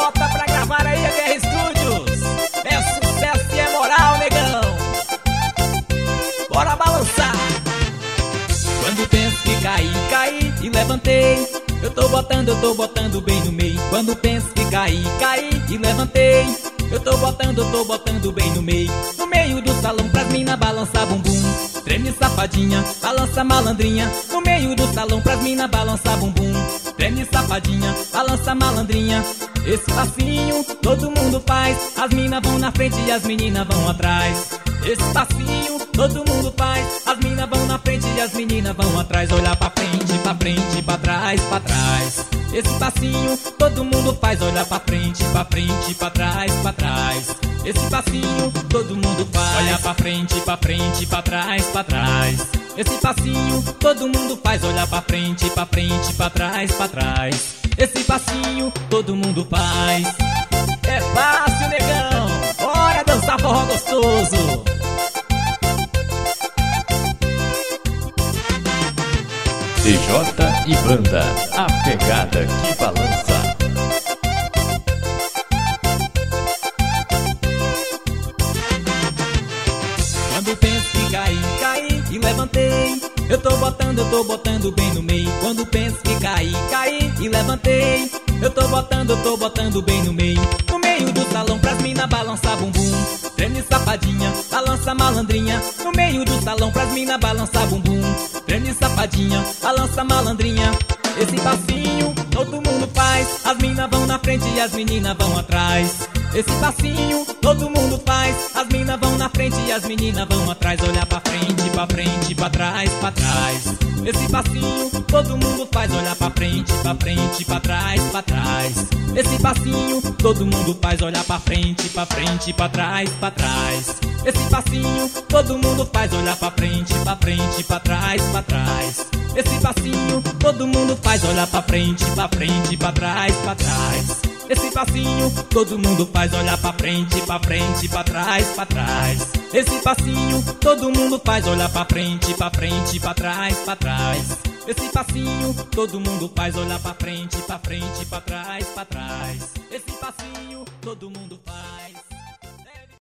Bota pra gravar aí, BR Studios. É sucesso e é moral, negão. Bora balançar. Quando penso que caí e levantei. Eu tô botando bem no meio. Quando penso que caí e levantei. Eu tô botando bem no meio. No meio do salão pras mina balançar bumbum. Treme safadinha, balança malandrinha. No meio do salão pras mina balançar bumbum. Treme safadinha, balança malandrinha. Esse passinho todo mundo faz. As mina vão na frente e as meninas vão atrás. Esse passinho todo mundo faz. As mina vão na frente e as meninas vão atrás. Olhar pra frente, pra trás, pra trás. Esse passinho todo mundo faz. Olhar pra frente, pra trás, pra trás. Esse passinho todo mundo faz. Olhar pra frente, pra trás, pra trás. Esse passinho todo mundo faz. Olhar pra frente, pra trás, pra trás. Esse passinho todo mundo faz. É fácil, negão. Bora dançar forró gostoso. DJ e Banda, a pegada que balança. Quando penso que caí e levantei. Eu tô botando bem no meio. Quando penso que caí e levantei. Eu tô botando bem no meio. No meio do salão pras mina balançar bumbum. Treme safadinha, balança malandrinha. No meio do salão pras mina balançar bumbum. Treme safadinha, balança malandrinha. Esse passinho todo mundo faz. As mina vão na frente e as meninas vão atrás. Esse passinho todo mundo faz. As mina vão na frente e as meninas vão atrás. Olhar pra frente, pra trás, pra trás. Esse passinho todo mundo faz. Olhar pra frente, pra trás, pra trás. Esse passinho todo mundo faz. Olhar pra frente, pra trás, pra trás. Esse passinho todo mundo faz. Olhar pra frente, pra trás, pra trás. Esse passinho todo mundo faz. Olhar pra frente, pra trás, pra trás. Esse passinho todo mundo faz. Olhar pra frente, pra trás, pra trás. Esse passinho todo mundo faz. Olhar pra frente, pra trás, pra trás. Esse passinho todo mundo faz. Olhar pra frente, pra trás, pra trás. Esse passinho todo mundo faz.